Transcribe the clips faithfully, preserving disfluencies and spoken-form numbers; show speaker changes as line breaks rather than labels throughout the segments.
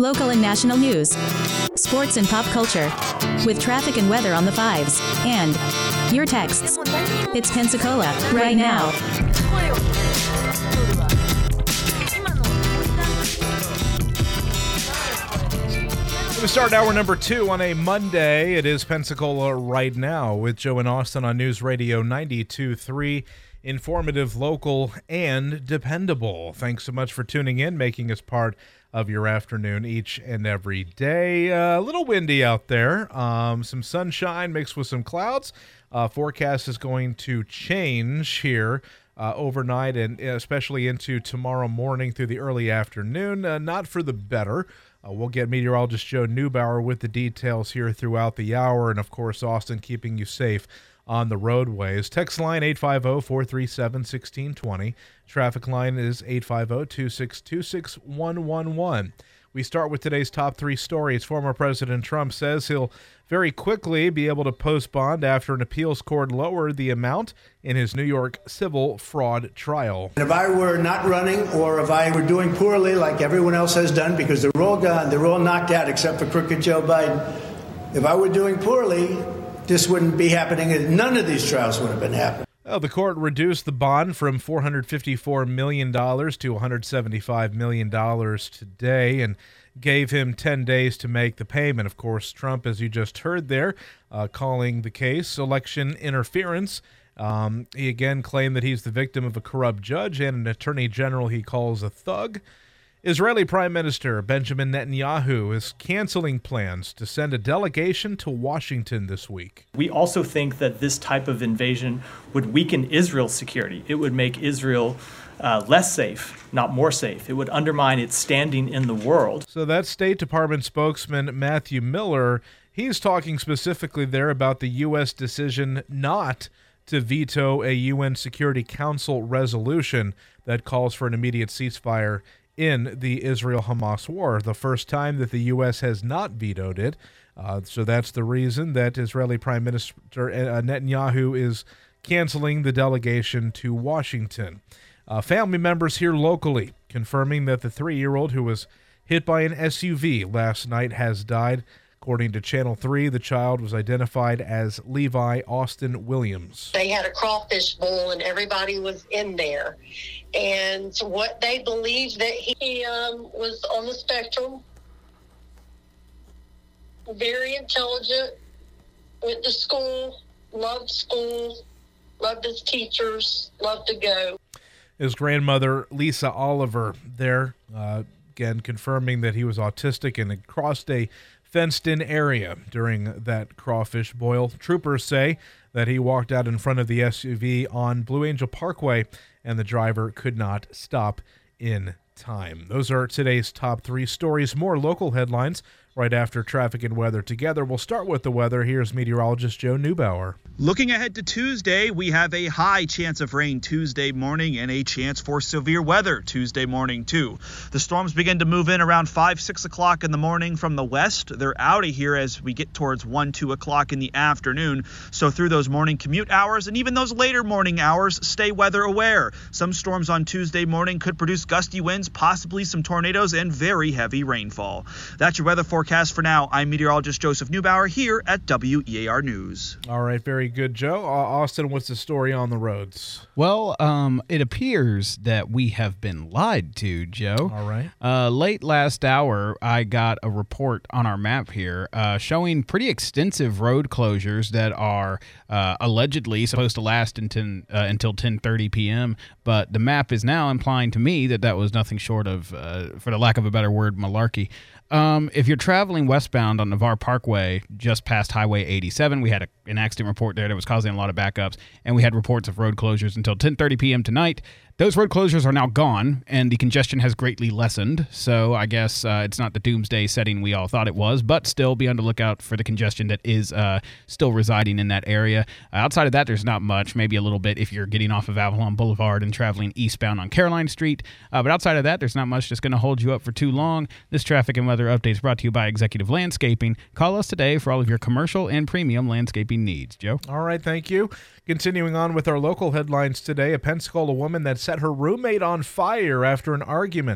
local and national news, sports and pop culture, with traffic and weather on the fives, and your texts. It's Pensacola, right now.
We start hour number two on a Monday. It is Pensacola Right Now with Joe and Austin on News Radio ninety-two point three. Informative, local, and dependable. Thanks so much for tuning in, making us part of your afternoon each and every day. Uh, a little windy out there. Um, some sunshine mixed with some clouds. Uh, forecast is going to change here uh, overnight and especially into tomorrow morning through the early afternoon. Uh, not for the better. Uh, we'll get meteorologist Joe Neubauer with the details here throughout the hour, and of course, Austin keeping you safe on the roadways. Text line eight five zero, four three seven, one six two zero. Traffic line is eight five zero, two six two, six one one one. We start with today's top three stories. Former President Trump says he'll very quickly be able to post bond after an appeals court lowered the amount in his New York civil fraud trial.
If I were not running or if I were doing poorly like everyone else has done, because they're all gone, they're all knocked out except for crooked Joe Biden. If I were doing poorly, this wouldn't be happening. None of these trials would have been happening.
Well, the court reduced the bond from four hundred fifty-four million dollars to one hundred seventy-five million dollars today and gave him ten days to make the payment. Of course, Trump, as you just heard there, uh, calling the case election interference. Um, he again claimed that he's the victim of a corrupt judge and an attorney general he calls a thug. Israeli Prime Minister Benjamin Netanyahu is canceling plans to send a delegation to Washington this week.
We also think that this type of invasion would weaken Israel's security. It would make Israel uh, less safe, not more safe. It would undermine its standing in the world.
So that's State Department spokesman Matthew Miller. He's talking specifically there about the U S decision not to veto a U N Security Council resolution that calls for an immediate ceasefire in the Israel-Hamas war, the first time that the U S has not vetoed it. Uh, so that's the reason that Israeli Prime Minister uh, Netanyahu is canceling the delegation to Washington. Uh, family members here locally confirming that the three-year-old who was hit by an S U V last night has died. According to Channel three, the child was identified as Levi Austin Williams.
They had a crawfish bowl and everybody was in there. And what they believed that he um, was on the spectrum, very intelligent, went to school, loved school, loved his teachers, loved to go.
His grandmother, Lisa Oliver, there, uh, again, confirming that he was autistic and had crossed a fenced-in area during that crawfish boil. Troopers say that he walked out in front of the S U V on Blue Angel Parkway, and the driver could not stop in time. Those are today's top three stories. More local headlines right after traffic and weather together. We'll start with the weather. Here's meteorologist Joe Neubauer.
Looking ahead to Tuesday, we have a high chance of rain Tuesday morning and a chance for severe weather Tuesday morning, too. The storms begin to move in around five, six o'clock in the morning from the west. They're out of here as we get towards one, two o'clock in the afternoon. So through those morning commute hours and even those later morning hours, stay weather aware. Some storms on Tuesday morning could produce gusty winds, possibly some tornadoes, and very heavy rainfall. That's your weather forecast for now. I'm meteorologist Joseph Neubauer here at W E A R News.
All right, very good, Joe. Uh, Austin, what's the story on the roads?
Well, um, it appears that we have been lied to, Joe.
All right.
Uh, late last hour, I got a report on our map here uh, showing pretty extensive road closures that are uh, allegedly supposed to last until, uh, until ten thirty p.m., but the map is now implying to me that that was nothing short of, uh, for the lack of a better word, malarkey. Um, if you're traveling westbound on Navarre Parkway, just past Highway eighty-seven, we had a, an accident report there that was causing a lot of backups, and we had reports of road closures until ten thirty p.m. tonight. Those road closures are now gone, and the congestion has greatly lessened, so I guess uh, it's not the doomsday setting we all thought it was, but still be on the lookout for the congestion that is uh, still residing in that area. Uh, outside of that, there's not much, maybe a little bit if you're getting off of Avalon Boulevard and traveling eastbound on Caroline Street, uh, but outside of that, there's not much that's going to hold you up for too long. This traffic and weather update is brought to you by Executive Landscaping. Call us today for all of your commercial and premium landscaping needs. Joe?
All right, thank you. Continuing on with our local headlines today, a Pensacola woman that set her roommate on fire after an argument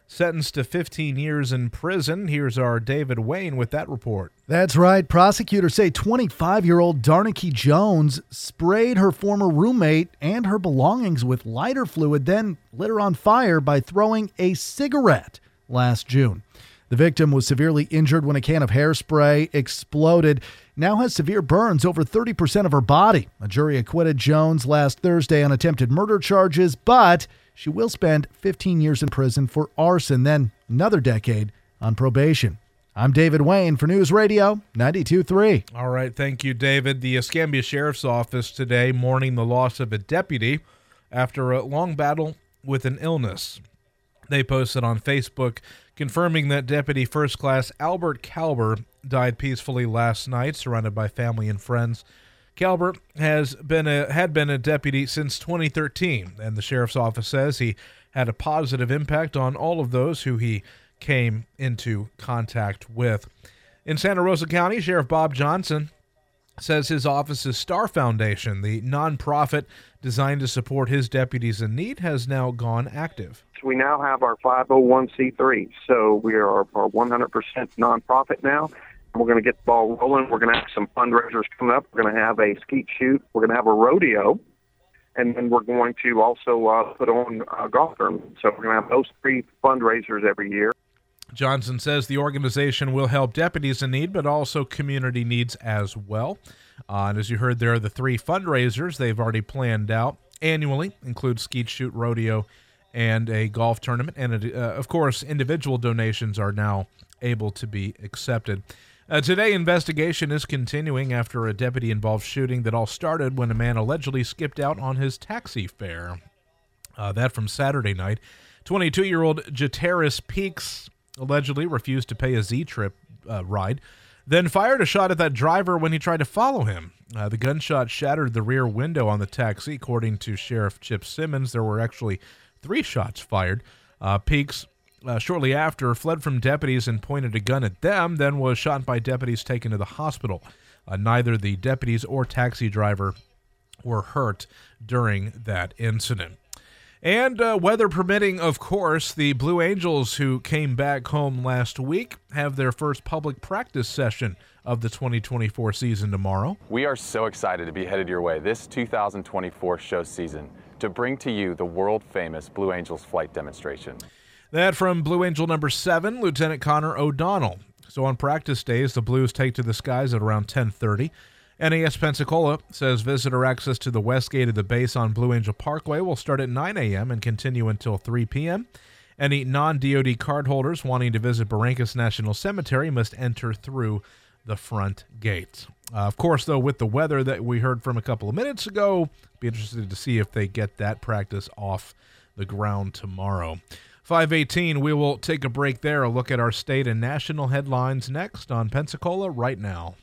sentenced to fifteen years in prison. Here's our David Wayne with that report.
That's right. Prosecutors say twenty-five-year-old Darniki Jones sprayed her former roommate and her belongings with lighter fluid, then lit her on fire by throwing a cigarette last June. The victim was severely injured when a can of hairspray exploded, now has severe burns over thirty percent of her body. A jury acquitted Jones last Thursday on attempted murder charges, but she will spend fifteen years in prison for arson, then another decade on probation. I'm David Wayne for News Radio ninety-two point three.
All right, thank you, David. The Escambia Sheriff's Office today mourning the loss of a deputy after a long battle with an illness. They posted on Facebook confirming that Deputy First Class Albert Kalber died peacefully last night, surrounded by family and friends. Kalber has been a, had been a deputy since twenty thirteen, and the sheriff's office says he had a positive impact on all of those who he came into contact with. In Santa Rosa County, Sheriff Bob Johnson says his office's Star Foundation, the nonprofit designed to support his deputies in need, has now gone active.
We now have our five oh one c three, so we are a one hundred percent nonprofit now. We're going to get the ball rolling. We're going to have some fundraisers coming up. We're going to have a skeet shoot. We're going to have a rodeo. And then we're going to also uh, put on a golf tournament. So we're going to have those three fundraisers every year.
Johnson says the organization will help deputies in need, but also community needs as well. Uh, and as you heard, there are the three fundraisers they've already planned out annually, include skeet shoot, rodeo, and a golf tournament. And, uh, of course, individual donations are now able to be accepted. Uh, today, investigation is continuing after a deputy-involved shooting that all started when a man allegedly skipped out on his taxi fare. Uh, that from Saturday night. twenty-two-year-old Jataris Peaks allegedly refused to pay a Z-Trip uh, ride, then fired a shot at that driver when he tried to follow him. Uh, the gunshot shattered the rear window on the taxi. According to Sheriff Chip Simmons, there were actually three shots fired. Uh, Peaks Uh, shortly after, fled from deputies and pointed a gun at them, then was shot by deputies taken to the hospital. Uh, neither the deputies or taxi driver were hurt during that incident. And uh, weather permitting, of course, the Blue Angels, who came back home last week, have their first public practice session of the twenty twenty-four season tomorrow.
We are so excited to be headed your way this two thousand twenty-four show season to bring to you the world-famous Blue Angels flight demonstration.
That from Blue Angel number seven, Lieutenant Connor O'Donnell. So on practice days, the Blues take to the skies at around ten thirty. N A S Pensacola says visitor access to the west gate of the base on Blue Angel Parkway will start at nine a.m. and continue until three p.m. Any non-D O D cardholders wanting to visit Barrancas National Cemetery must enter through the front gate. Uh, of course, though, with the weather that we heard from a couple of minutes ago, be interested to see if they get that practice off the ground tomorrow. five eighteen, we will take a break there. A look at our state and national headlines next on Pensacola Right Now.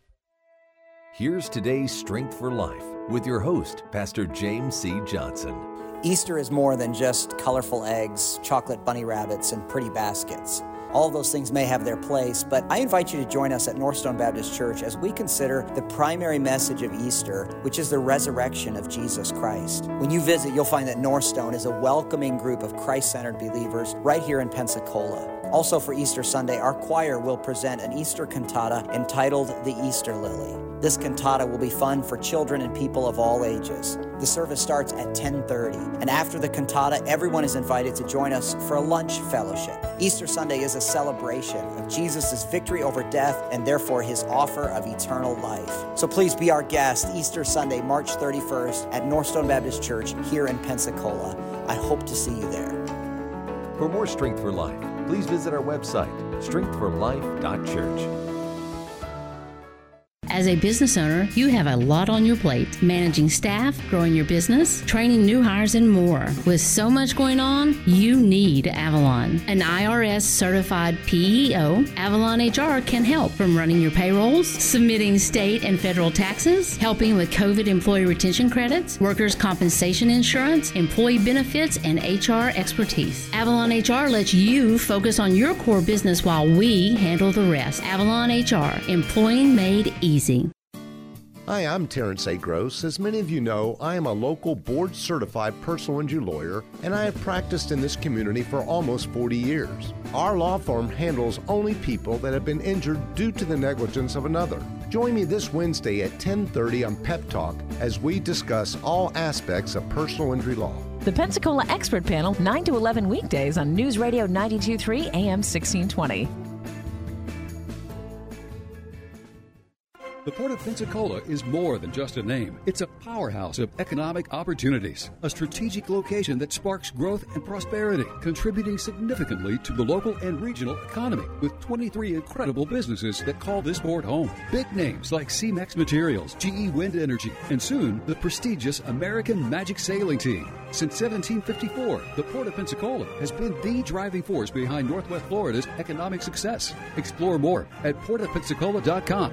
Here's today's Strength for Life with your host, Pastor James C. Johnson.
Easter is more than just colorful eggs, chocolate bunny rabbits, and pretty baskets. All of those things may have their place, but I invite you to join us at Northstone Baptist Church as we consider the primary message of Easter, which is the resurrection of Jesus Christ. When you visit, you'll find that Northstone is a welcoming group of Christ-centered believers right here in Pensacola. Also for Easter Sunday, our choir will present an Easter cantata entitled The Easter Lily. This cantata will be fun for children and people of all ages. The service starts at ten thirty, and after the cantata, everyone is invited to join us for a lunch fellowship. Easter Sunday is a celebration of Jesus' victory over death and therefore his offer of eternal life. So please be our guest Easter Sunday, March thirty-first at Northstone Baptist Church here in Pensacola. I hope to see you there.
For more Strength for Life, please visit our website, strength for life dot church.
As a business owner, you have a lot on your plate. Managing staff, growing your business, training new hires, and more. With so much going on, you need Avalon. An I R S-certified P E O, Avalon H R can help from running your payrolls, submitting state and federal taxes, helping with COVID employee retention credits, workers' compensation insurance, employee benefits, and H R expertise. Avalon H R lets you focus on your core business while we handle the rest. Avalon H R, employing made easy.
Hi, I'm Terrence A. Gross. As many of you know, I am a local board-certified personal injury lawyer, and I have practiced in this community for almost forty years. Our law firm handles only people that have been injured due to the negligence of another. Join me this Wednesday at ten thirty on Pep Talk as we discuss all aspects of personal injury law.
The Pensacola Expert Panel, nine to eleven weekdays on News Radio ninety-two point three A M sixteen twenty.
The Port of Pensacola is more than just a name. It's a powerhouse of economic opportunities, a strategic location that sparks growth and prosperity, contributing significantly to the local and regional economy, with twenty-three incredible businesses that call this port home. Big names like C-Mex Materials, G E Wind Energy, and soon the prestigious American Magic Sailing Team. Since seventeen fifty-four, the Port of Pensacola has been the driving force behind Northwest Florida's economic success. Explore more at port of pensacola dot com.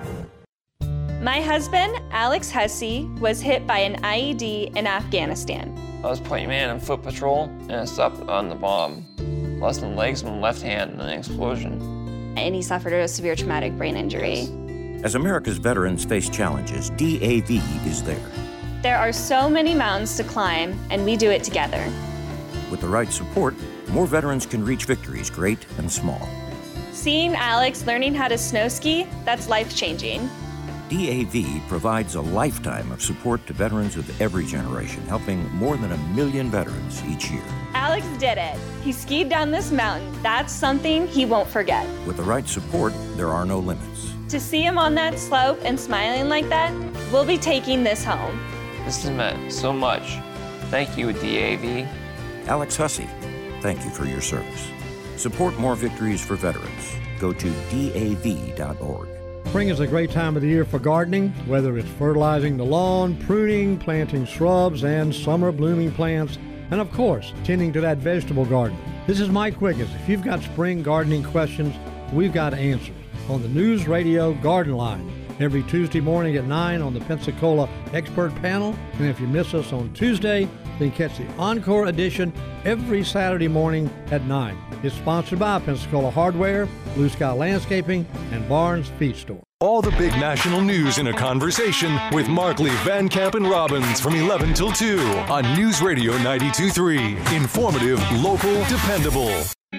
My husband, Alex Hussey, was hit by an I E D in Afghanistan.
I was point man on foot patrol, and I stopped on the bomb. Lost my legs and my left hand in an explosion.
And he suffered a severe traumatic brain injury.
As America's veterans face challenges, D A V is there.
There are so many mountains to climb, and we do it together.
With the right support, more veterans can reach victories, great and small.
Seeing Alex learning how to snow ski, that's life-changing.
D A V provides a lifetime of support to veterans of every generation, helping more than a million veterans each year.
Alex did it. He skied down this mountain. That's something he won't forget.
With the right support, there are no limits.
To see him on that slope and smiling like that, we'll be taking this home.
This has meant so much. Thank you, D A V.
Alex Hussey, thank you for your service. Support more victories for veterans. Go to D A V dot org.
Spring is a great time of the year for gardening, whether it's fertilizing the lawn, pruning, planting shrubs and summer blooming plants, and of course, tending to that vegetable garden. This is Mike Wiggins. If you've got spring gardening questions, we've got answers on the News Radio Garden Line every Tuesday morning at nine on the Pensacola Expert Panel. And if you miss us on Tuesday, then catch the Encore edition every Saturday morning at nine. It's sponsored by Pensacola Hardware, Blue Sky Landscaping, and Barnes Feed Store.
All the big national news in a conversation with Markley, Van Camp, and Robbins from eleven till two on News Radio ninety-two point three. Informative, local, dependable.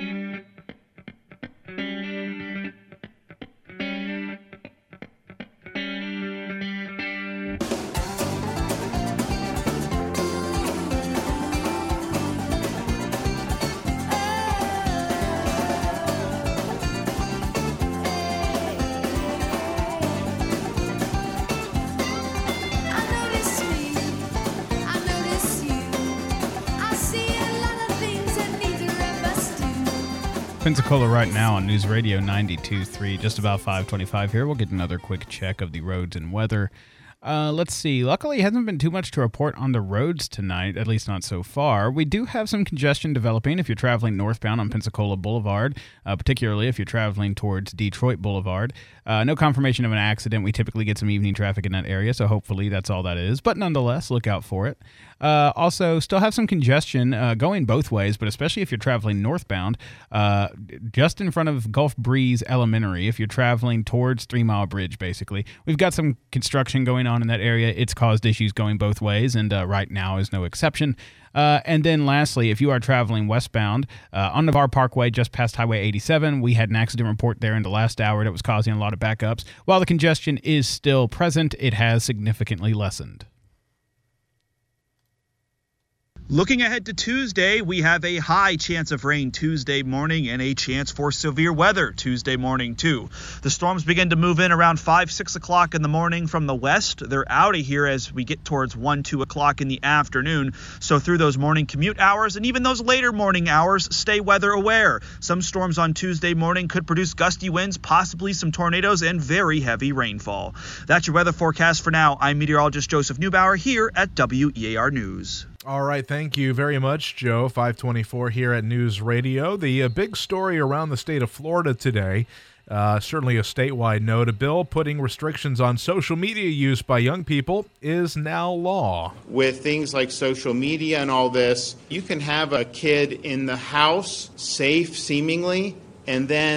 Pensacola right now on News Radio ninety-two point three, just about five twenty-five here. We'll get another quick check of the roads and weather. Uh, let's see. Luckily, it hasn't been too much to report on the roads tonight, at least not so far. We do have some congestion developing if you're traveling northbound on Pensacola Boulevard, uh, particularly if you're traveling towards Detroit Boulevard. Uh, no confirmation of an accident. We typically get some evening traffic in that area, so hopefully that's all that is. But nonetheless, look out for it. Uh, also, still have some congestion uh, going both ways, but especially if you're traveling northbound, uh, just in front of Gulf Breeze Elementary, if you're traveling towards Three Mile Bridge, basically. We've got some construction going on in that area. It's caused issues going both ways, and uh, right now is no exception. Uh, and then lastly, if you are traveling westbound uh, on Navarre Parkway just past Highway eighty-seven, we had an accident report there in the last hour that was causing a lot of backups. While the congestion is still present, it has significantly lessened.
Looking ahead to Tuesday, we have a high chance of rain Tuesday morning and a chance for severe weather Tuesday morning, too. The storms begin to move in around five, six o'clock in the morning from the west. They're out of here as we get towards one, two o'clock in the afternoon. So through those morning commute hours and even those later morning hours, stay weather aware. Some storms on Tuesday morning could produce gusty winds, possibly some tornadoes, and very heavy rainfall. That's your weather forecast for now. I'm meteorologist Joseph Neubauer here at W E A R News.
All right, thank you very much, Joe. five twenty-four here at News Radio. The uh, big story around the state of Florida today, uh, certainly a statewide note, a bill putting restrictions on social media use by young people is now law.
With things like social media and all this, you can have a kid in the house, safe seemingly, and then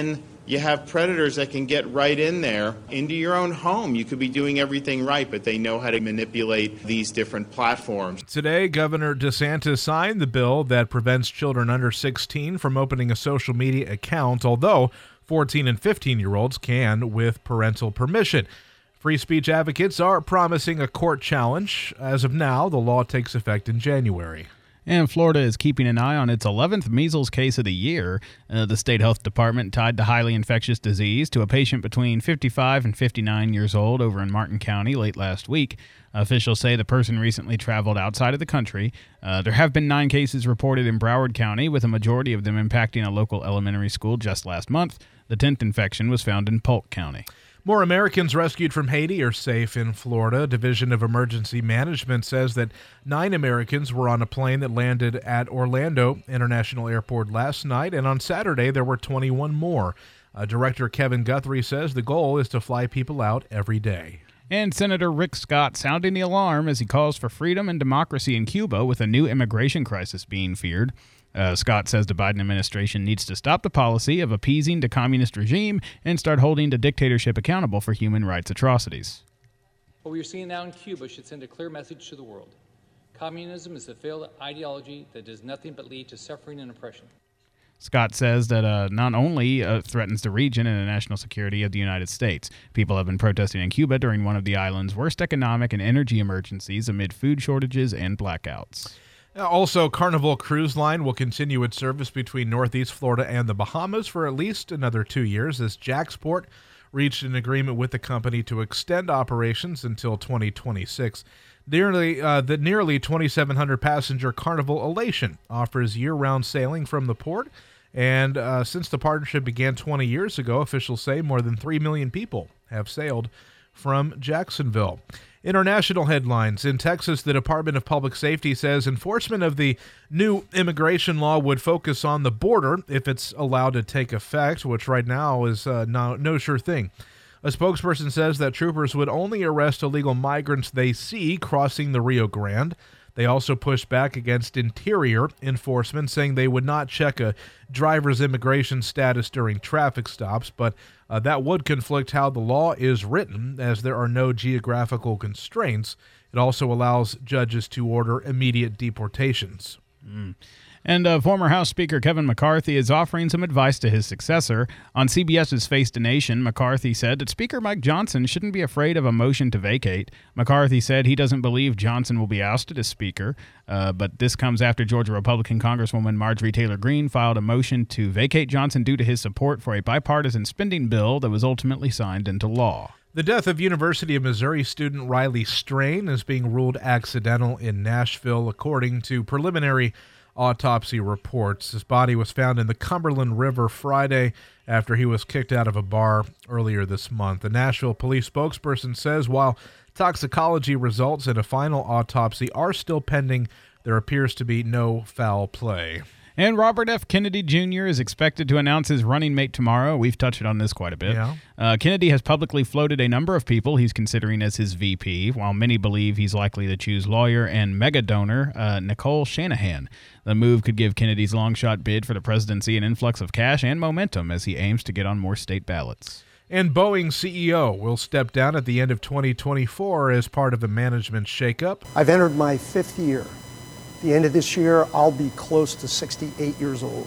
You have predators that can get right in there into your own home. You could be doing everything right, but they know how to manipulate these different platforms.
Today, Governor DeSantis signed the bill that prevents children under sixteen from opening a social media account, although fourteen and fifteen-year-olds can with parental permission. Free speech advocates are promising a court challenge. As of now, the law takes effect in January.
And Florida is keeping an eye on its eleventh measles case of the year. Uh, the state health department tied the highly infectious disease to a patient between fifty-five and fifty-nine years old over in Martin County late last week. Officials say the person recently traveled outside of the country. Uh, there have been nine cases reported in Broward County, with a majority of them impacting a local elementary school just last month. The tenth infection was found in Polk County.
More Americans rescued from Haiti are safe in Florida. Division of Emergency Management says that nine Americans were on a plane that landed at Orlando International Airport last night, and on Saturday there were twenty-one more. Uh, Director Kevin Guthrie says the goal is to fly people out every day.
And Senator Rick Scott sounding the alarm as he calls for freedom and democracy in Cuba, with a new immigration crisis being feared. Uh, Scott says the Biden administration needs to stop the policy of appeasing the communist regime and start holding the dictatorship accountable for human rights atrocities.
What we are seeing now in Cuba should send a clear message to the world. Communism is a failed ideology that does nothing but lead to suffering and oppression.
Scott says that uh, not only uh, threatens the region and the national security of the United States. People have been protesting in Cuba during one of the island's worst economic and energy emergencies amid food shortages and blackouts.
Also, Carnival Cruise Line will continue its service between Northeast Florida and the Bahamas for at least another two years as JAXPort reached an agreement with the company to extend operations until twenty twenty-six. Nearly, uh, the nearly twenty-seven hundred passenger Carnival Elation offers year-round sailing from the port, and uh, since the partnership began twenty years ago, officials say more than three million people have sailed from Jacksonville. International headlines. In Texas, the Department of Public Safety says enforcement of the new immigration law would focus on the border if it's allowed to take effect, which right now is uh, no, no sure thing. A spokesperson says that troopers would only arrest illegal migrants they see crossing the Rio Grande. They also pushed back against interior enforcement, saying they would not check a driver's immigration status during traffic stops, but uh, that would conflict how the law is written, as there are no geographical constraints. It also allows judges to order immediate deportations.
Mm. And uh, former House Speaker Kevin McCarthy is offering some advice to his successor. On C B S's Face the Nation, McCarthy said that Speaker Mike Johnson shouldn't be afraid of a motion to vacate. McCarthy said he doesn't believe Johnson will be ousted as Speaker, uh, but this comes after Georgia Republican Congresswoman Marjorie Taylor Greene filed a motion to vacate Johnson due to his support for a bipartisan spending bill that was ultimately signed into law.
The death of University of Missouri student Riley Strain is being ruled accidental in Nashville, according to preliminary autopsy reports. His body was found in the Cumberland River Friday after he was kicked out of a bar earlier this month. The Nashville police spokesperson says while toxicology results in a final autopsy are still pending, there appears to be no foul play.
And Robert F. Kennedy Junior is expected to announce his running mate tomorrow. We've touched on this quite a bit.
Yeah.
Uh, Kennedy has publicly floated a number of people he's considering as his V P, while many believe he's likely to choose lawyer and mega donor uh, Nicole Shanahan. The move could give Kennedy's long-shot bid for the presidency an influx of cash and momentum as he aims to get on more state ballots.
And Boeing C E O will step down at the end of twenty twenty-four as part of a management shakeup.
I've entered my fifth year. The end of this year, I'll be close to sixty-eight years old.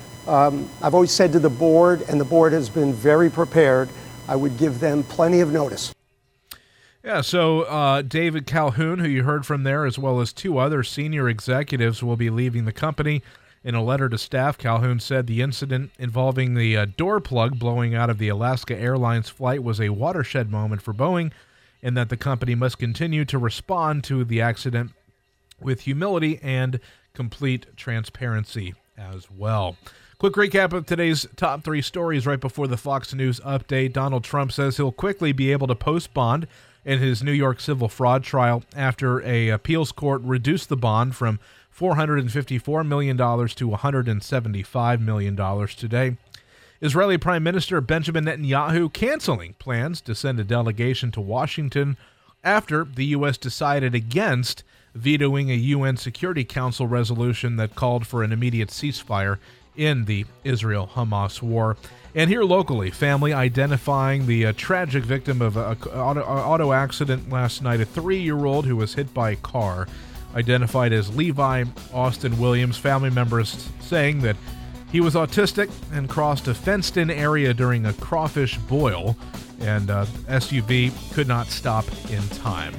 Um, I've always said to the board, and the board has been very prepared, I would give them plenty of notice.
Yeah, so uh, David Calhoun, who you heard from there, as well as two other senior executives, will be leaving the company. In a letter to staff, Calhoun said the incident involving the uh, door plug blowing out of the Alaska Airlines flight was a watershed moment for Boeing, and that the company must continue to respond to the accident with humility and complete transparency as well. Quick recap of today's top three stories right before the Fox News update. Donald Trump says he'll quickly be able to post bond in his New York civil fraud trial after a appeals court reduced the bond from four hundred fifty-four million dollars to one hundred seventy-five million dollars today. Israeli Prime Minister Benjamin Netanyahu canceling plans to send a delegation to Washington after the U S decided against vetoing a U N Security Council resolution that called for an immediate ceasefire in the Israel-Hamas war. And here locally, family identifying the uh, tragic victim of an auto, auto accident last night, a three-year-old who was hit by a car, identified as Levi Austin Williams. Family members saying that he was autistic and crossed a fenced-in area during a crawfish boil, and uh, S U V could not stop in time.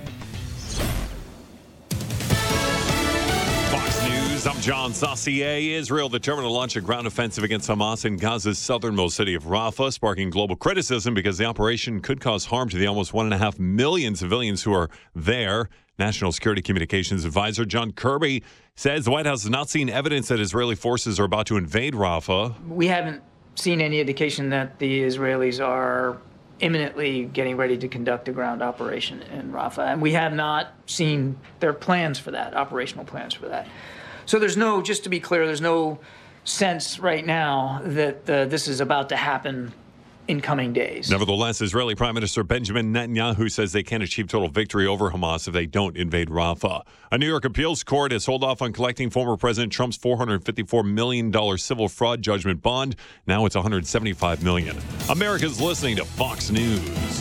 Fox News, I'm John Saucier. Israel determined to launch a ground offensive against Hamas in Gaza's southernmost city of Rafah, sparking global criticism because the operation could cause harm to the almost one and a half million civilians who are there. National Security Communications Advisor John Kirby says the White House has not seen evidence that Israeli forces are about to invade Rafah.
We haven't seen any indication that the Israelis are imminently getting ready to conduct a ground operation in Rafah, and we have not seen their plans for that, operational plans for that. So there's no, just to be clear, there's no sense right now that uh, this is about to happen in coming days.
Nevertheless, Israeli Prime Minister Benjamin Netanyahu says they can't achieve total victory over Hamas if they don't invade Rafah. A New York appeals court has held off on collecting former President Trump's four hundred fifty-four million dollars civil fraud judgment bond. Now it's one hundred seventy-five million dollars. America's listening to Fox News.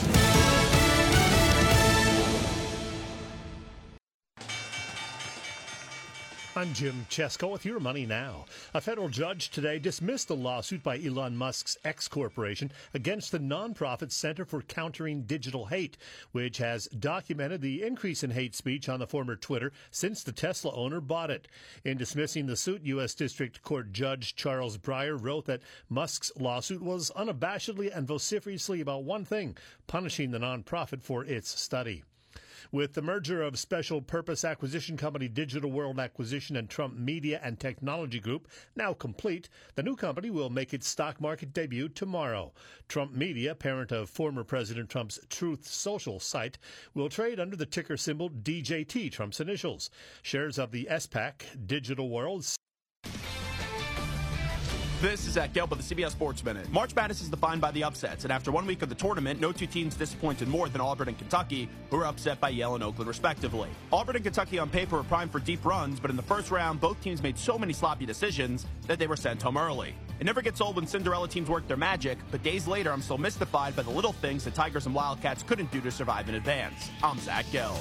I'm Jim Chesko with your Money Now. A federal judge today dismissed a lawsuit by Elon Musk's X Corporation against the nonprofit Center for Countering Digital Hate, which has documented the increase in hate speech on the former Twitter since the Tesla owner bought it. In dismissing the suit, U S District Court Judge Charles Breyer wrote that Musk's lawsuit was unabashedly and vociferously about one thing: punishing the nonprofit for its study. With the merger of special purpose acquisition company Digital World Acquisition and Trump Media and Technology Group now complete, the new company will make its stock market debut tomorrow. Trump Media, parent of former President Trump's Truth Social site, will trade under the ticker symbol D J T, Trump's initials. Shares of the S PAC, Digital World.
This is Zach Gelb with the C B S Sports Minute. March Madness is defined by the upsets, and after one week of the tournament, no two teams disappointed more than Auburn and Kentucky, who were upset by Yale and Oakland, respectively. Auburn and Kentucky on paper were primed for deep runs, but in the first round, both teams made so many sloppy decisions that they were sent home early. It never gets old when Cinderella teams work their magic, but days later, I'm still mystified by the little things that Tigers and Wildcats couldn't do to survive in advance. I'm Zach Gelb.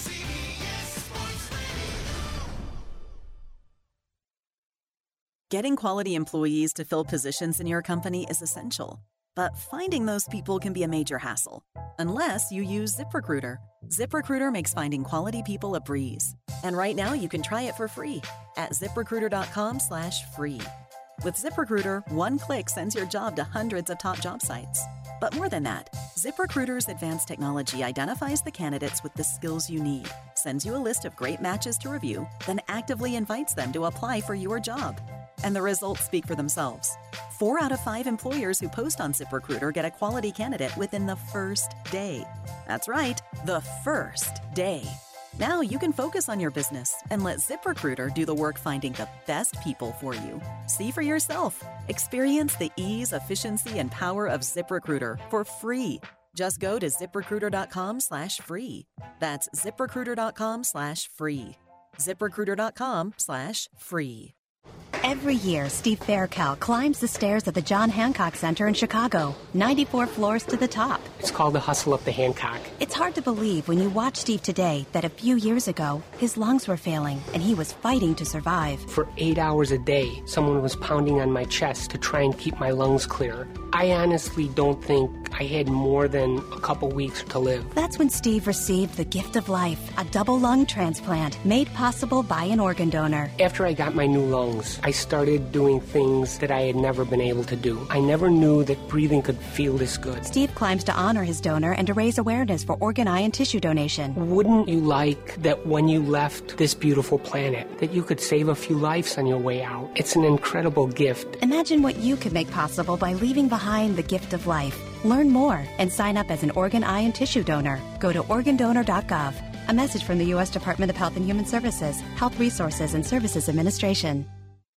Getting quality employees to fill positions in your company is essential, but finding those people can be a major hassle, unless you use ZipRecruiter. ZipRecruiter makes finding quality people a breeze. And right now you can try it for free at ZipRecruiter.com slash free. With ZipRecruiter, one click sends your job to hundreds of top job sites. But more than that, ZipRecruiter's advanced technology identifies the candidates with the skills you need, sends you a list of great matches to review, then actively invites them to apply for your job. And the results speak for themselves. Four out of five employers who post on ZipRecruiter get a quality candidate within the first day. That's right, the first day. Now you can focus on your business and let ZipRecruiter do the work finding the best people for you. See for yourself. Experience the ease, efficiency, and power of ZipRecruiter for free. Just go to ZipRecruiter.com slash free. That's ZipRecruiter.com slash free. ZipRecruiter.com slash free.
Every year, Steve Faircal climbs the stairs at the John Hancock Center in Chicago, ninety-four floors to the top.
It's called the hustle up the Hancock.
It's hard to believe when you watch Steve today that a few years ago, his lungs were failing and he was fighting to survive.
For eight hours a day, someone was pounding on my chest to try and keep my lungs clear. I honestly don't think I had more than a couple weeks to live.
That's when Steve received the gift of life, a double lung transplant made possible by an organ donor.
After I got my new lungs, I started doing things that I had never been able to do. I never knew that breathing could feel this good.
Steve climbs to honor his donor and to raise awareness for organ, eye, and tissue donation.
Wouldn't you like that when you left this beautiful planet, that you could save a few lives on your way out? It's an incredible gift.
Imagine what you could make possible by leaving behind the gift of life. Learn more and sign up as an organ, eye, and tissue donor. Go to organ donor dot gov. A message from the U S Department of Health and Human Services, Health Resources and Services Administration.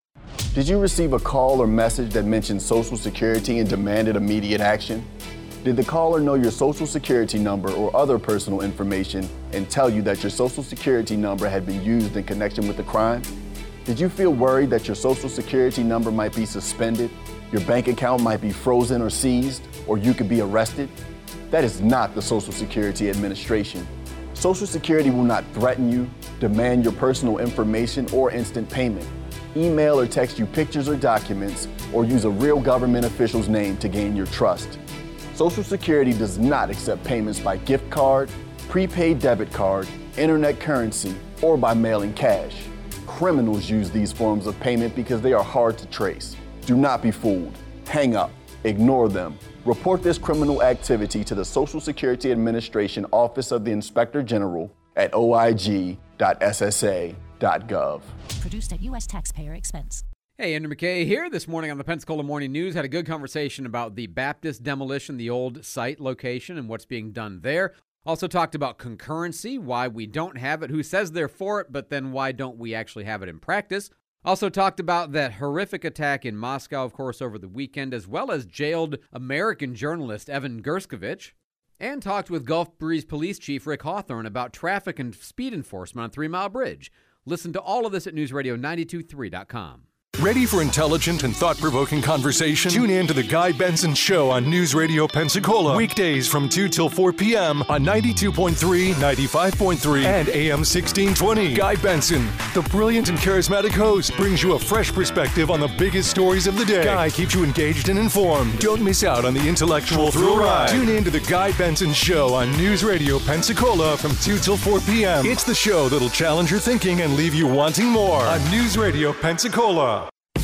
Did you receive a call or message that mentioned Social Security and demanded immediate action? Did the caller know your Social Security number or other personal information and tell you that your Social Security number had been used in connection with the crime? Did you feel worried that your Social Security number might be suspended, your bank account might be frozen or seized, or you could be arrested? That is not the Social Security Administration. Social Security will not threaten you, demand your personal information, or instant payment, email or text you pictures or documents, or use a real government official's name to gain your trust. Social Security does not accept payments by gift card, prepaid debit card, internet currency, or by mailing cash. Criminals use these forms of payment because they are hard to trace. Do not be fooled. Hang up. Ignore them. Report this criminal activity to the Social Security Administration Office of the Inspector General at o i g dot s s a dot gov.
Produced at U S taxpayer expense.
Hey, Andrew McKay here. This morning on the Pensacola Morning News, had a good conversation about the Baptist demolition, the old site location, and what's being done there. Also talked about concurrency, why we don't have it, who says they're for it, but then why don't we actually have it in practice. Also talked about that horrific attack in Moscow, of course, over the weekend, as well as jailed American journalist Evan Gershkovich. And talked with Gulf Breeze Police Chief Rick Hawthorne about traffic and speed enforcement on Three Mile Bridge. Listen to all of this at news radio nine two three dot com.
Ready for intelligent and thought-provoking conversation? Tune in to The Guy Benson Show on News Radio Pensacola. Weekdays from two till four p.m. on ninety-two point three, ninety-five point three, and A M sixteen twenty. Guy Benson, the brilliant and charismatic host, brings you a fresh perspective on the biggest stories of the day. Guy keeps you engaged and informed. Don't miss out on the intellectual thrill ride. Tune in to The Guy Benson Show on News Radio Pensacola from two till four p.m. It's the show that'll challenge your thinking and leave you wanting more on News Radio Pensacola.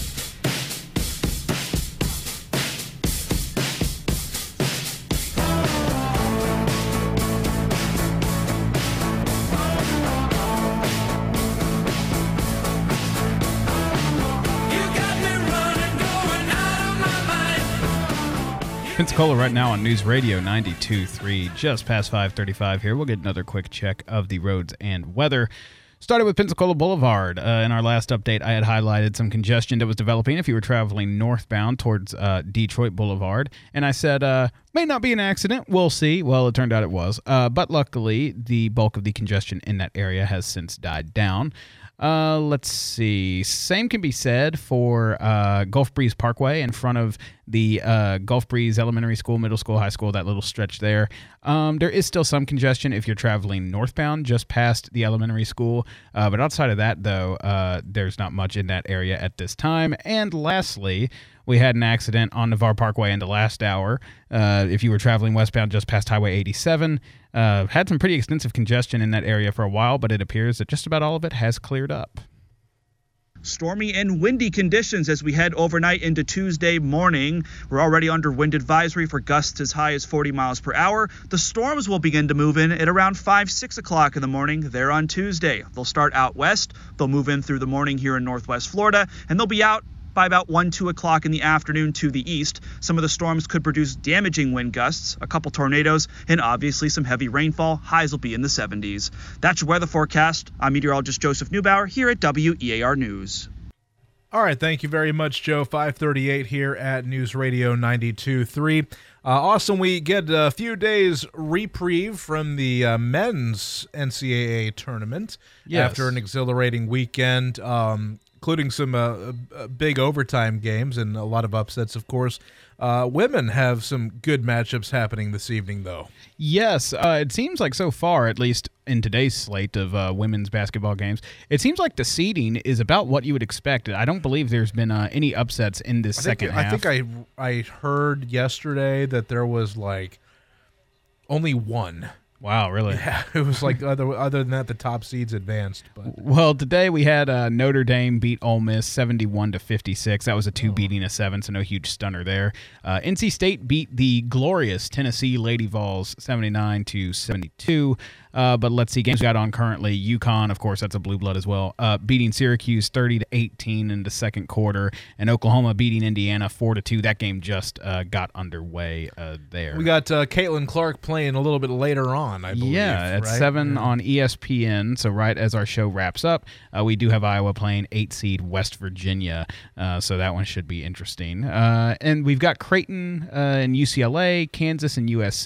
Pensacola right now on News Radio ninety-two point three, just past five thirty-five here. We'll get another quick check of the roads and weather. Started with Pensacola Boulevard. Uh, in our last update, I had highlighted some congestion that was developing if you were traveling northbound towards uh, Detroit Boulevard. And I said, uh, may not be an accident. We'll see. Well, it turned out it was. Uh, but luckily, the bulk of the congestion in that area has since died down. Uh, let's see. Same can be said for uh, Gulf Breeze Parkway in front of the uh, Gulf Breeze Elementary School, Middle School, High School, that little stretch there. Um, there is still some congestion if you're traveling northbound just past the elementary school. Uh, but outside of that, though, uh, there's not much in that area at this time. And lastly, we had an accident on Navarre Parkway in the last hour. Uh, if you were traveling westbound just past Highway eighty-seven, uh, had some pretty extensive congestion in that area for a while, but it appears that just about all of it has cleared up.
Stormy and windy conditions as we head overnight into Tuesday morning. We're already under wind advisory for gusts as high as forty miles per hour. The storms will begin to move in at around five, six o'clock in the morning there on Tuesday. They'll start out west. They'll move in through the morning here in northwest Florida, and they'll be out by about one, two o'clock in the afternoon to the east. Some of the storms could produce damaging wind gusts, a couple tornadoes, and obviously some heavy rainfall. Highs will be in the seventies. That's your weather forecast. I'm meteorologist Joseph Neubauer here at W E A R News.
All right, thank you very much, Joe. five thirty-eight here at News Radio ninety-two point three. Uh, awesome, we get a few days reprieve from the uh, men's N C double A tournament
Yes.
after an exhilarating weekend, um, including some uh, uh, big overtime games and a lot of upsets, of course. Uh, women have some good matchups happening this evening, though.
Yes, uh, it seems like so far, at least in today's slate of uh, women's basketball games, it seems like the seeding is about what you would expect. I don't believe there's been uh, any upsets in this
I
second
think,
half.
I think I I heard yesterday that there was like only one.
Wow, really?
Yeah, it was like other other than that, the top seeds advanced. But
Well, today we had uh, Notre Dame beat Ole Miss seventy-one to fifty-six. That was a two beating a seven, so no huge stunner there. Uh, N C State beat the glorious Tennessee Lady Vols seventy-nine to seventy-two. Uh, but let's see, games we got on currently. UConn, of course, that's a blue blood as well, uh, beating Syracuse thirty to eighteen in the second quarter, and Oklahoma beating Indiana four to two. That game just uh, got underway uh, there.
we got uh, Caitlin Clark playing a little bit later on, I believe.
Yeah, at
right?
seven on E S P N. So right as our show wraps up, uh, we do have Iowa playing eight seed West Virginia. Uh, so that one should be interesting. Uh, and we've got Creighton uh, and U C L A, Kansas and U S C,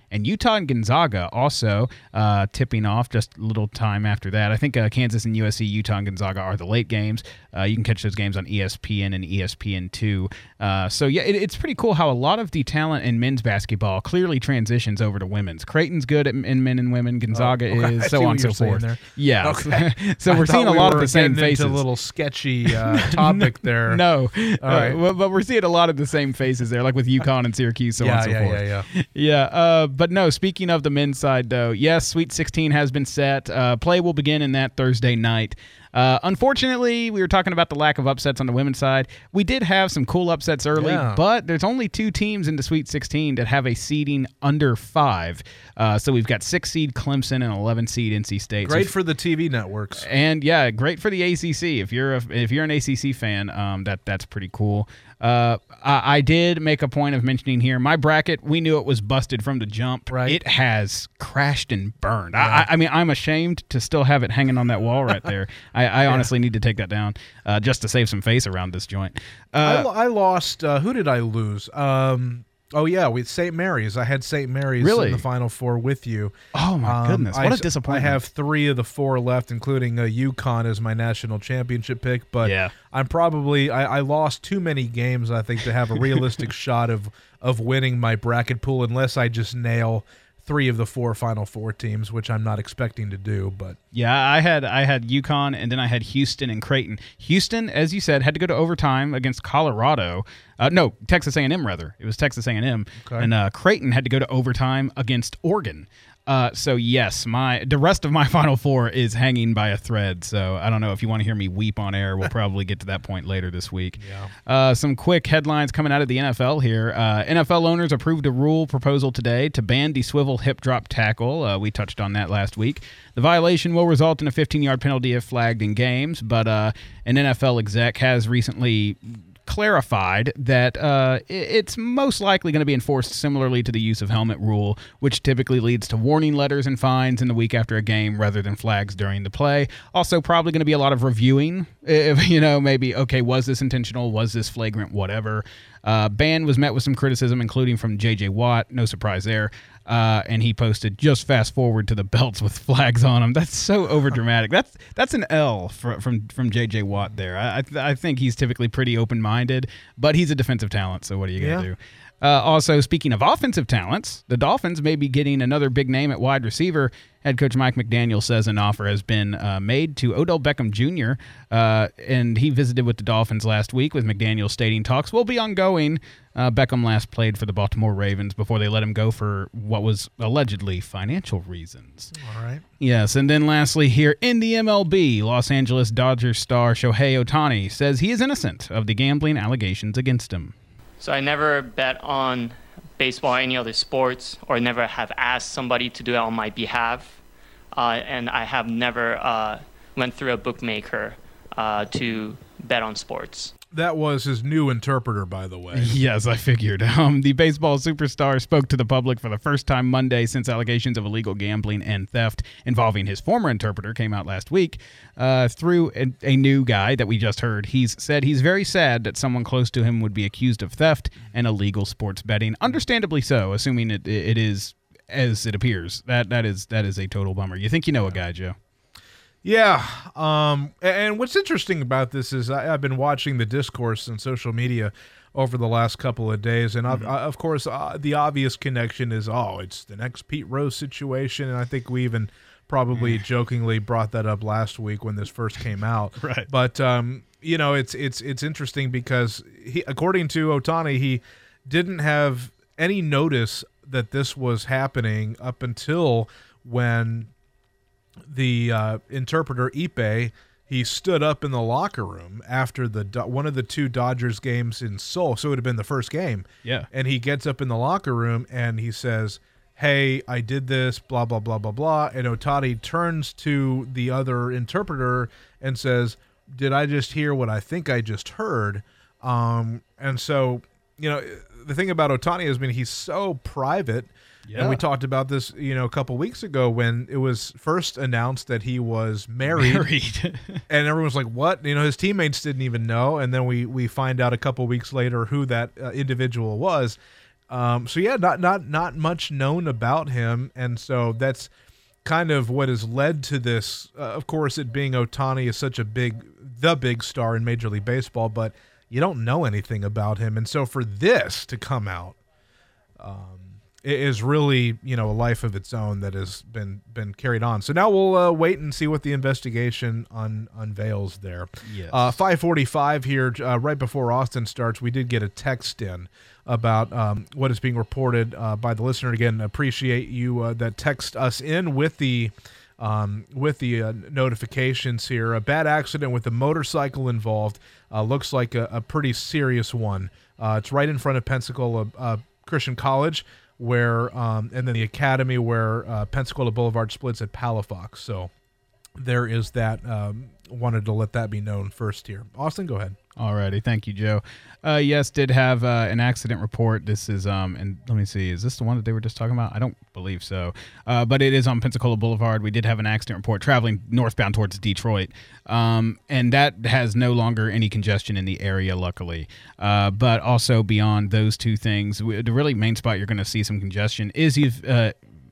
and Utah and Gonzaga also uh, tipping off just a little time after that. I think uh, Kansas and U S C, Utah and Gonzaga are the late games. Uh, you can catch those games on E S P N and E S P N two. Uh, so, yeah, it, it's pretty cool how a lot of the talent in men's basketball clearly transitions over to women's. Creighton's good at, in men and women. Gonzaga
oh, okay.
is, so on and so forth.
There.
Yeah.
Okay.
So
I
we're seeing a
we
lot
were
of the same faces.
Into a little sketchy uh, topic there.
No.
All right.
Uh, but we're seeing a lot of the same faces there, like with UConn and Syracuse, so
yeah,
on and so
yeah,
forth.
Yeah, yeah,
yeah. Uh, but no, speaking of the men's side, though, yes, Sweet sixteen has been set. Uh, play will begin in that Thursday night. Uh, unfortunately, we were talking about the lack of upsets on the women's side. We did have some cool upsets early,
Yeah.
but there's only two teams in the Sweet sixteen that have a seeding under five. Uh, so we've got six seed Clemson and eleven seed N C State.
Great
so,
for the T V networks.
and yeah, great for the A C C. If you're a, if you're an A C C fan, um, that that's pretty cool. Uh, I, I did make a point of mentioning here my bracket. We knew it was busted from the jump.
Right.
It has crashed and burned.
Yeah.
I, I mean, I'm ashamed to still have it hanging on that wall right there. I, I
Yeah.
honestly need to take that down uh, just to save some face around this joint. Uh,
I, lo- I lost. Uh, who did I lose? Um, oh yeah, with Saint Mary's. I had Saint Mary's
Really?
in the Final Four with you.
Oh, my
Um,
goodness. What
I,
a disappointment.
I have three of the four left, including uh, UConn as my national championship pick. But
Yeah.
I'm probably I, I lost too many games, I think, to have a realistic shot of of winning my bracket pool, unless I just nail three of the four Final Four teams, which I'm not expecting to do. But
Yeah, I had I had UConn, and then I had Houston and Creighton. Houston, as you said, had to go to overtime against Colorado. Uh, no, Texas A and M rather. It was Texas A and M,
Okay.
and uh, Creighton had to go to overtime against Oregon. Uh, so yes, my the rest of my Final Four is hanging by a thread. So I don't know if you want to hear me weep on air. We'll probably get to that point later this week.
Yeah.
Uh, some quick headlines coming out of the N F L here. Uh, N F L owners approved a rule proposal today to ban the swivel hip drop tackle. Uh, we touched on that last week. The violation will result in a fifteen-yard penalty if flagged in games, but uh, an N F L exec has recently clarified that uh, it's most likely going to be enforced similarly to the use of helmet rule, which typically leads to warning letters and fines in the week after a game rather than flags during the play. Also, probably going to be a lot of reviewing. If, you know, maybe, okay, was this intentional? Was this flagrant? Whatever. Uh, ban was met with some criticism, including from J J Watt. No surprise there. Uh, and he posted, just fast forward to the belts with flags on them. That's so overdramatic. That's that's an L for, from from J J Watt there. I I, th- I think he's typically pretty open-minded, but he's a defensive talent, so what are you going to
Yeah.
do? Uh, also, speaking of offensive talents, the Dolphins may be getting another big name at wide receiver. Head coach Mike McDaniel says an offer has been uh, made to Odell Beckham Junior, uh, and he visited with the Dolphins last week, with McDaniel stating talks will be ongoing. Uh, Beckham last played for the Baltimore Ravens before they let him go for what was allegedly financial reasons.
all right.
Yes, and then lastly here in the M L B, Los Angeles Dodgers star Shohei Ohtani says he is innocent of the gambling allegations against him.
So I never bet on baseball or any other sports, or never have asked somebody to do it on my behalf. Uh, and I have never uh, went through a bookmaker uh, to bet on sports.
That was his new interpreter, by the way.
Yes, I figured. Um, the baseball superstar spoke to the public for the first time Monday since allegations of illegal gambling and theft involving his former interpreter came out last week. Uh, through a, a new guy that we just heard, he's said he's very sad that someone close to him would be accused of theft and illegal sports betting. Understandably so, assuming it it is as it appears. That that is that is a total bummer. You think you know a guy, Joe?
Yeah, um, and what's interesting about this is I, I've been watching the discourse on social media over the last couple of days, and mm-hmm. of, of course, uh, the obvious connection is, oh, it's the next Pete Rose situation, and I think we even probably jokingly brought that up last week when this first came out.
Right.
But um, you know, it's it's it's interesting because he, according to Ohtani, he didn't have any notice that this was happening up until when the uh, interpreter Ipe, he stood up in the locker room after the one of the two Dodgers games in Seoul. So it would have been the first game.
Yeah.
And he gets up in the locker room and he says, hey, I did this, blah, blah, blah, blah, blah. And Ohtani turns to the other interpreter and says, did I just hear what I think I just heard? Um, and so, you know, the thing about Ohtani is, I mean, he's so private.
Yeah.
And we talked about this, you know, a couple weeks ago when it was first announced that he was married.
Married.
And everyone was like, what? You know, his teammates didn't even know. And then we, we find out a couple weeks later who that uh, individual was. Um, so yeah, not not not much known about him, and so that's kind of what has led to this. Uh, of course, it being Ohtani is such a big, the big star in Major League Baseball, but you don't know anything about him, and so for this to come out, um, it is really, you know, a life of its own that has been been carried on. So now we'll uh, wait and see what the investigation un- unveils there.
Yes.
Uh, five forty-five here, uh, right before Austin starts, we did get a text in about um, what is being reported uh, by the listener. Again, appreciate you uh, that text us in with the um, with the uh, notifications here. A bad accident with a motorcycle involved. Uh, looks like a, a pretty serious one. Uh, it's right in front of Pensacola uh, Christian College, where um, and then the academy where uh, Pensacola Boulevard splits at Palafox. So there is that. Um, wanted to let that be known first here. Austin, go ahead.
Alrighty, thank you, Joe. Uh, yes, did have uh, an accident report. This is um, and let me see, is this the one that they were just talking about? I don't believe so, uh, but it is on Pensacola Boulevard. We did have an accident report traveling northbound towards Detroit, um, and that has no longer any congestion in the area, luckily. Uh, but also beyond those two things, we, the really main spot you're going to see some congestion is you've. Uh,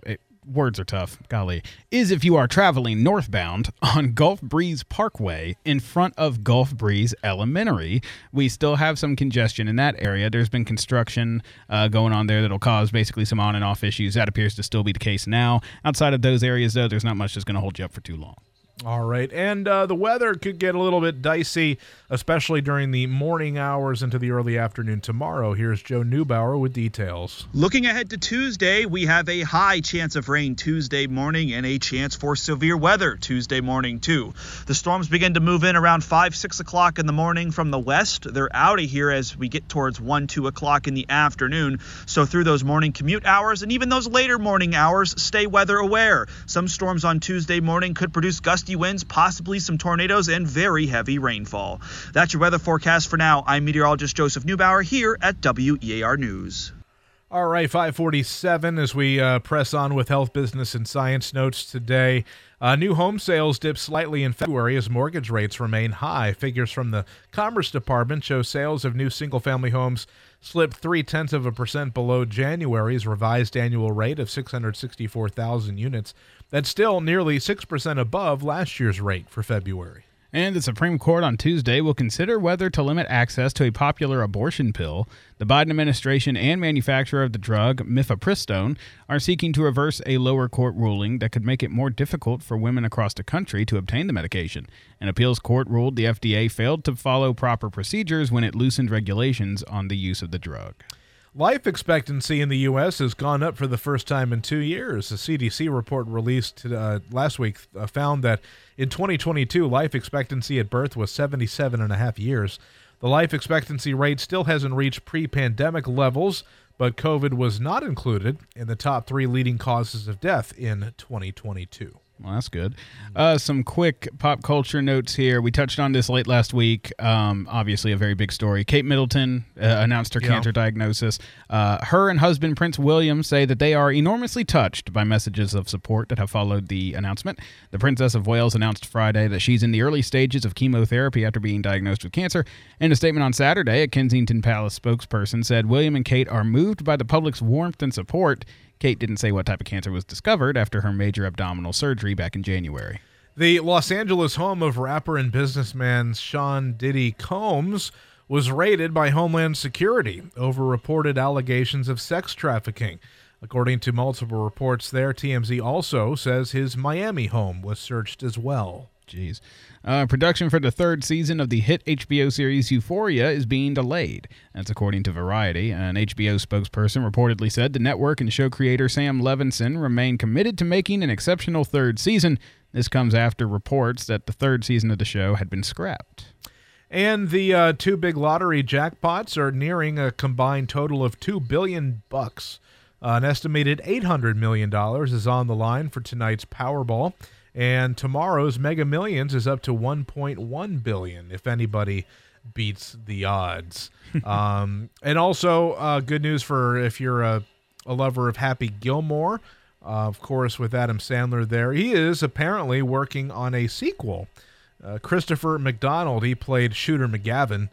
Words are tough, golly, is if you are traveling northbound on Gulf Breeze Parkway in front of Gulf Breeze Elementary. We still have some congestion in that area. There's been construction uh, going on there that'll cause basically some on and off issues. That appears to still be the case now. Outside of those areas, though, there's not much that's going to hold you up for too long.
All right, and uh, the weather could get a little bit dicey, especially during the morning hours into the early afternoon tomorrow. Here's Joe Neubauer with details.
Looking ahead to Tuesday, we have a high chance of rain Tuesday morning and a chance for severe weather Tuesday morning, too. The storms begin to move in around five, six o'clock in the morning from the west. They're out of here as we get towards one, two o'clock in the afternoon. So through those morning commute hours and even those later morning hours, stay weather aware. Some storms on Tuesday morning could produce gusty winds, possibly some tornadoes, and very heavy rainfall. That's your weather forecast for now. I'm meteorologist Joseph Neubauer here at W E A R News.
All right, five forty-seven as we uh, press on with health, business, and science notes today. Uh, new home sales dipped slightly in February as mortgage rates remain high. Figures from the Commerce Department show sales of new single-family homes slipped three-tenths of a percent below January's revised annual rate of six hundred sixty-four thousand units. That's still nearly six percent above last year's rate for February.
And the Supreme Court on Tuesday will consider whether to limit access to a popular abortion pill. The Biden administration and manufacturer of the drug, mifepristone, are seeking to reverse a lower court ruling that could make it more difficult for women across the country to obtain the medication. An appeals court ruled the F D A failed to follow proper procedures when it loosened regulations on the use of the drug.
Life expectancy in the U S has gone up for the first time in two years. A C D C report released uh, last week uh, found that in twenty twenty-two, life expectancy at birth was seventy-seven and a half years. The life expectancy rate still hasn't reached pre-pandemic levels, but COVID was not included in the top three leading causes of death in twenty twenty-two.
Well, that's good. Uh, some quick pop culture notes here. We touched on this late last week. Um, obviously, a very big story. Kate Middleton uh, announced her
Yeah.
cancer diagnosis. Uh, her and husband Prince William say that they are enormously touched by messages of support that have followed the announcement. The Princess of Wales announced Friday that she's in the early stages of chemotherapy after being diagnosed with cancer. In a statement on Saturday, a Kensington Palace spokesperson said William and Kate are moved by the public's warmth and support. Kate didn't say what type of cancer was discovered after her major abdominal surgery back in January.
The Los Angeles home of rapper and businessman Sean Diddy Combs was raided by Homeland Security over reported allegations of sex trafficking. According to multiple reports there, T M Z also says his Miami home was searched as well.
Jeez. Uh, production for the third season of the hit H B O series Euphoria is being delayed. That's according to Variety. An H B O spokesperson reportedly said the network and show creator Sam Levinson remain committed to making an exceptional third season. This comes after reports that the third season of the show had been scrapped.
And the uh, two big lottery jackpots are nearing a combined total of two billion bucks. Uh, an estimated eight hundred million dollars is on the line for tonight's Powerball. And tomorrow's Mega Millions is up to one point one billion dollars if anybody beats the odds. um, and also uh, good news for if you're a, a lover of Happy Gilmore, uh, of course, with Adam Sandler there. He is apparently working on a sequel. Uh, Christopher McDonald, he played Shooter McGavin.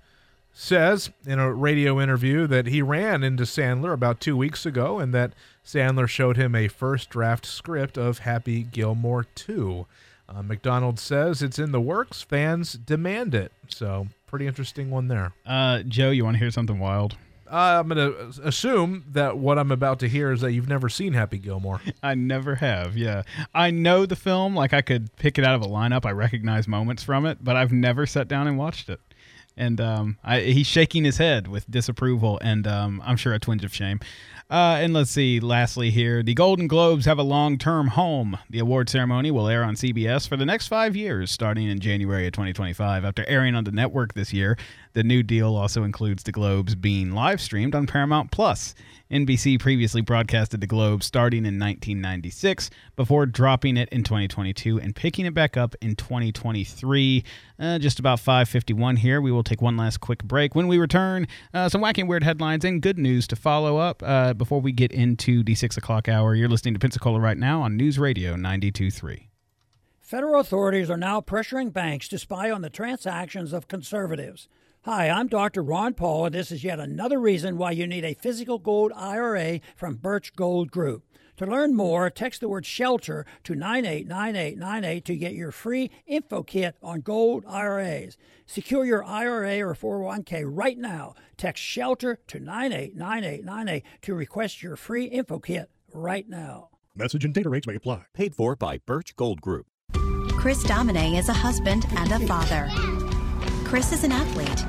says in a radio interview that he ran into Sandler about two weeks ago and that Sandler showed him a first draft script of Happy Gilmore two. Uh, McDonald says it's in the works. Fans demand it. So pretty interesting one there.
Uh, Joe, you want to hear something wild?
Uh, I'm going to assume that what I'm about to hear is that you've never seen Happy Gilmore.
I never have, yeah. I know the film, like I could pick it out of a lineup. I recognize moments from it, but I've never sat down and watched it. And um, I, he's shaking his head with disapproval and um, I'm sure a twinge of shame. Uh, and let's see, lastly here, the Golden Globes have a long-term home. The award ceremony will air on C B S for the next five years, starting in January of twenty twenty-five. After airing on the network this year, the new deal also includes the Globes being live-streamed on Paramount Plus. N B C previously broadcasted the Globes starting in nineteen ninety-six before dropping it in twenty twenty-two and picking it back up in twenty twenty-three. Uh, just about five fifty-one here. We will take one last quick break. When we return, uh, some wacky and weird headlines and good news to follow up uh, before we get into the six o'clock hour. You're listening to Pensacola right now on News Radio ninety-two point three.
Federal authorities are now pressuring banks to spy on the transactions of conservatives. Hi, I'm Doctor Ron Paul, and this is yet another reason why you need a physical gold I R A from Birch Gold Group. To learn more, text the word SHELTER to nine eight nine eight nine eight to get your free info kit on gold I R As. Secure your I R A or four oh one k right now. Text SHELTER to nine eight nine eight nine eight to request your free info kit right now.
Message and data rates may apply.
Paid for by Birch Gold Group.
Chris Domine is a husband and a father. Chris is an athlete.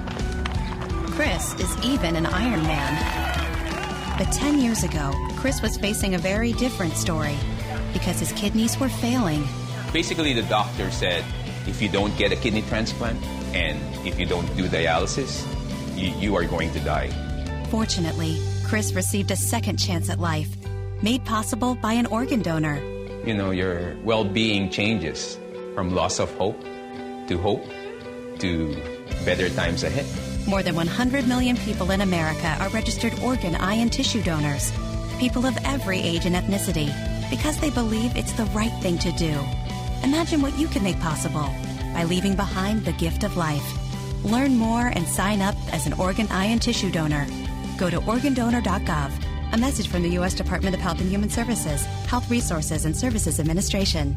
Chris is even an Iron Man. But ten years ago, Chris was facing a very different story because his kidneys were failing.
Basically, the doctor said, if you don't get a kidney transplant and if you don't do dialysis, you, you are going to die.
Fortunately, Chris received a second chance at life, made possible by an organ donor.
You know, your well-being changes from loss of hope to hope to better times ahead.
More than one hundred million people in America are registered organ, eye, and tissue donors. People of every age and ethnicity, because they believe it's the right thing to do. Imagine what you can make possible by leaving behind the gift of life. Learn more and sign up as an organ, eye, and tissue donor. Go to organ donor dot gov. A message from the U S Department of Health and Human Services, Health Resources and Services Administration.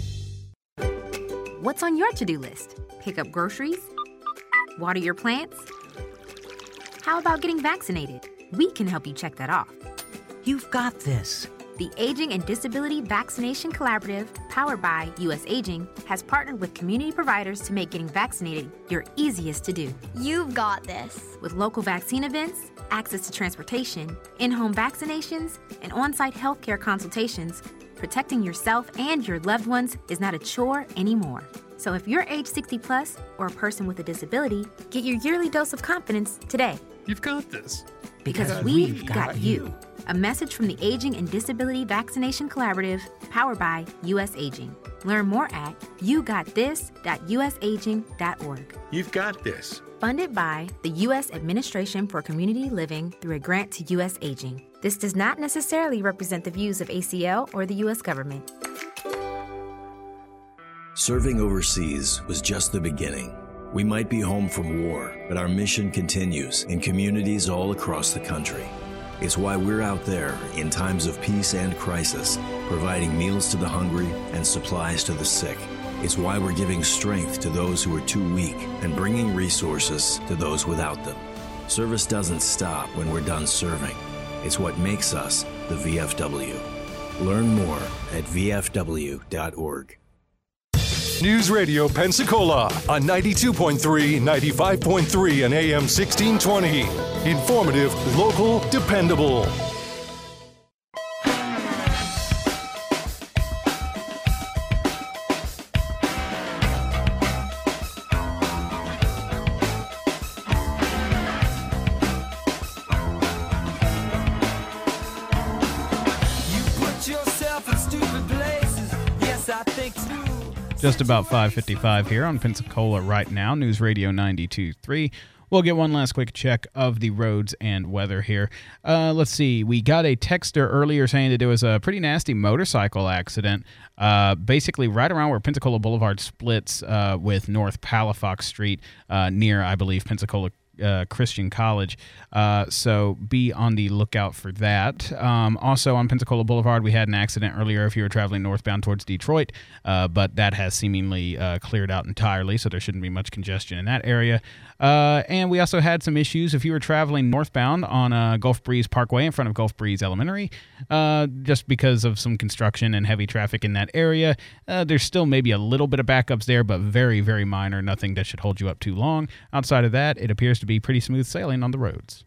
What's on your to-do list? Pick up groceries? Water your plants? How about getting vaccinated? We can help you check that off.
You've got this.
The Aging and Disability Vaccination Collaborative, powered by U S Aging, has partnered with community providers to make getting vaccinated your easiest to do.
You've got this.
With local vaccine events, access to transportation, in-home vaccinations, and on-site healthcare consultations, protecting yourself and your loved ones is not a chore anymore. So if you're age sixty plus or a person with a disability, get your yearly dose of confidence today.
You've got this.
Because, because we've, we've got, got you. you. A message from the Aging and Disability Vaccination Collaborative, powered by U S Aging. Learn more at you got this dot u s aging dot org.
You've got this.
Funded by the U S Administration for Community Living through a grant to U S Aging. This does not necessarily represent the views of A C L or the U S government.
Serving overseas was just the beginning. We might be home from war, but our mission continues in communities all across the country. It's why we're out there in times of peace and crisis, providing meals to the hungry and supplies to the sick. It's why we're giving strength to those who are too weak and bringing resources to those without them. Service doesn't stop when we're done serving. It's what makes us the V F W. Learn more at v f w dot org.
News Radio Pensacola on ninety-two point three, ninety-five point three, and A M sixteen twenty. Informative, local, dependable.
Just about five fifty-five here on Pensacola right now, News Radio ninety-two point three. We'll get one last quick check of the roads and weather here. Uh, let's see. We got a texter earlier saying that there was a pretty nasty motorcycle accident, uh, basically right around where Pensacola Boulevard splits uh, with North Palafox Street, uh, near, I believe, Pensacola uh, Christian College. Uh, so be on the lookout for that. Um, also on Pensacola Boulevard, we had an accident earlier if you were traveling northbound towards Detroit, uh, but that has seemingly uh, cleared out entirely, so there shouldn't be much congestion in that area. Uh, and we also had some issues if you were traveling northbound on uh, Gulf Breeze Parkway in front of Gulf Breeze Elementary, uh, just because of some construction and heavy traffic in that area. Uh, there's still maybe a little bit of backups there, but very, very minor, nothing that should hold you up too long. Outside of that, it appears to be pretty smooth sailing on the roads.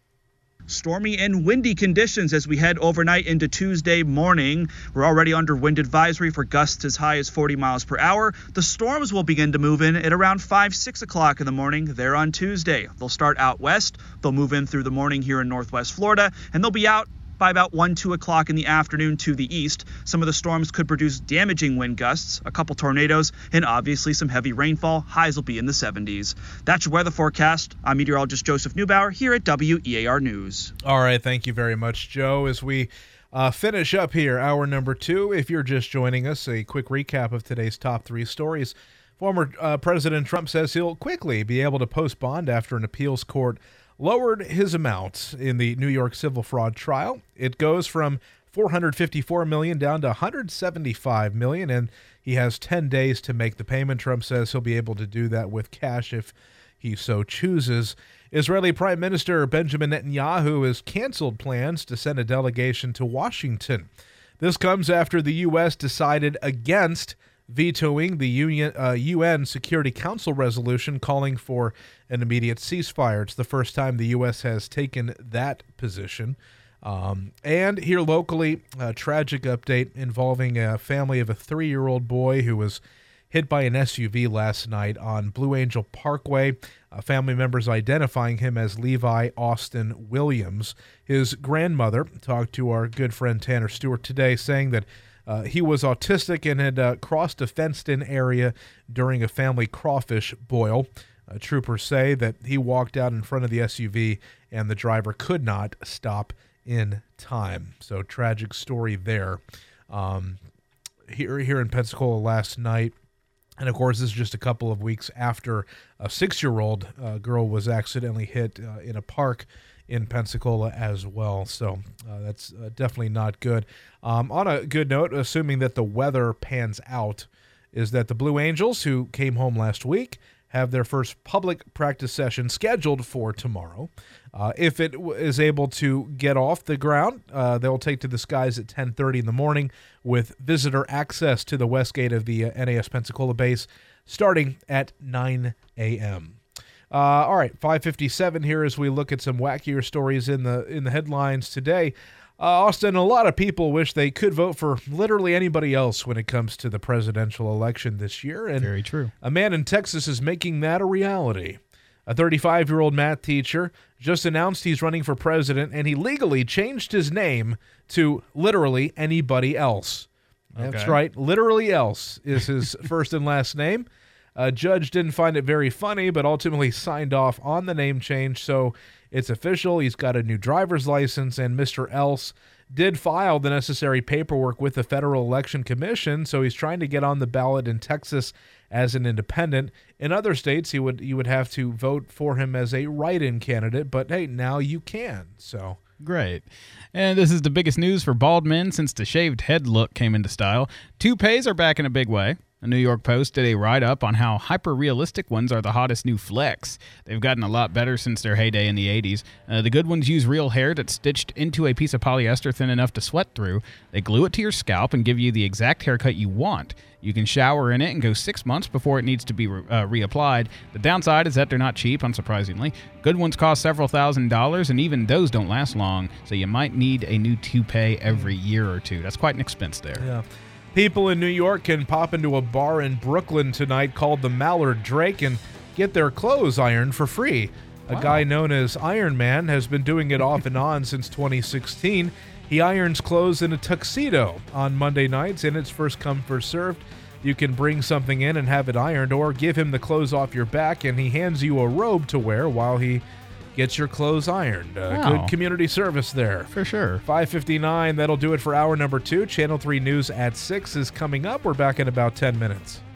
Stormy and windy conditions as we head overnight into Tuesday morning. We're already under wind advisory for gusts as high as forty miles per hour. The storms will begin to move in at around five, six o'clock in the morning there on Tuesday. They'll start out west. They'll move in through the morning here in northwest Florida, and they'll be out by about one, two o'clock in the afternoon to the east. Some of the storms could produce damaging wind gusts, a couple tornadoes, and obviously some heavy rainfall. Highs will be in the seventies. That's your weather forecast. I'm meteorologist Joseph Neubauer here at W E A R News.
All right, thank you very much, Joe. As we uh, finish up here, hour number two, if you're just joining us, a quick recap of today's top three stories. Former uh, President Trump says he'll quickly be able to post bond after an appeals court lowered his amount in the New York civil fraud trial. It goes from four hundred fifty-four million dollars down to one hundred seventy-five million dollars, and he has ten days to make the payment. Trump says he'll be able to do that with cash if he so chooses. Israeli Prime Minister Benjamin Netanyahu has canceled plans to send a delegation to Washington. This comes after the U S decided against vetoing the Union, uh, U N Security Council resolution calling for an immediate ceasefire. It's the first time the U S has taken that position. Um, and here locally, a tragic update involving a family of a three-year-old boy who was hit by an S U V last night on Blue Angel Parkway. Uh, family members identifying him as Levi Austin Williams. His grandmother talked to our good friend Tanner Stewart today, saying that Uh, he was autistic and had uh, crossed a fenced-in area during a family crawfish boil. Uh, troopers say that he walked out in front of the S U V and the driver could not stop in time. So tragic story there. Um, here, here in Pensacola last night, and of course this is just a couple of weeks after a six-year-old uh, girl was accidentally hit uh, in a park in Pensacola as well. So uh, that's uh, definitely not good. Um, on a good note, assuming that the weather pans out, is that the Blue Angels, who came home last week, have their first public practice session scheduled for tomorrow. Uh, if it w- is able to get off the ground, uh, they'll take to the skies at ten thirty in the morning with visitor access to the west gate of the uh, N A S Pensacola base starting at nine a.m. Uh, all right, five fifty-seven here as we look at some wackier stories in the in the headlines today. Uh, Austin, a lot of people wish they could vote for literally anybody else when it comes to the presidential election this year. And
very true.
A man in Texas is making that a reality. A thirty-five-year-old math teacher just announced he's running for president, and he legally changed his name to literally anybody else. That's
Okay.
right. Literally else is his first and last name. A judge didn't find it very funny, but ultimately signed off on the name change, so it's official. He's got a new driver's license, and Mister Else did file the necessary paperwork with the Federal Election Commission, so he's trying to get on the ballot in Texas as an independent. In other states, he would you would have to vote for him as a write-in candidate, but hey, now you can. So
great. And this is the biggest news for bald men since the shaved head look came into style. Toupees are back in a big way. The New York Post did a write-up on how hyper-realistic ones are the hottest new flex. They've gotten a lot better since their heyday in the eighties. Uh, the good ones use real hair that's stitched into a piece of polyester thin enough to sweat through. They glue it to your scalp and give you the exact haircut you want. You can shower in it and go six months before it needs to be re- uh, reapplied. The downside is that they're not cheap, unsurprisingly. Good ones cost several thousand dollars, and even those don't last long, so you might need a new toupee every year or two. That's quite an expense there.
yeah. People in New York can pop into a bar in Brooklyn tonight called the Mallard Drake and get their clothes ironed for free. A
Wow.
guy known as Iron Man has been doing it off and on since twenty sixteen. He irons clothes in a tuxedo on Monday nights, and it's first come, first served. You can bring something in and have it ironed, or give him the clothes off your back, and he hands you a robe to wear while he gets your clothes ironed. Uh,
Wow.
Good community service there.
For sure.
five fifty-nine, that'll do it for hour number two. Channel three News at six is coming up. We're back in about ten minutes.